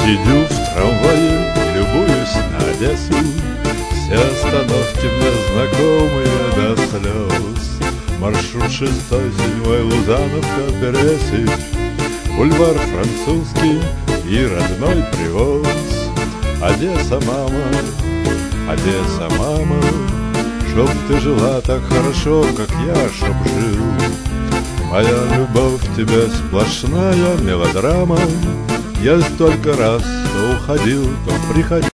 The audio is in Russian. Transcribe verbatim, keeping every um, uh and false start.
Сидю в трамвае, любуюсь на Одессу. Все остановки мне знакомые до слез. Маршрут шестой, седьмой, Лузановка, Пересечь, бульвар Французский и родной Привоз. Одесса, мама, Одесса, мама, чтоб ты жила так хорошо, как я, чтоб жил. Моя любовь к тебе сплошная мелодрама. Я столько раз то уходил, то приходил.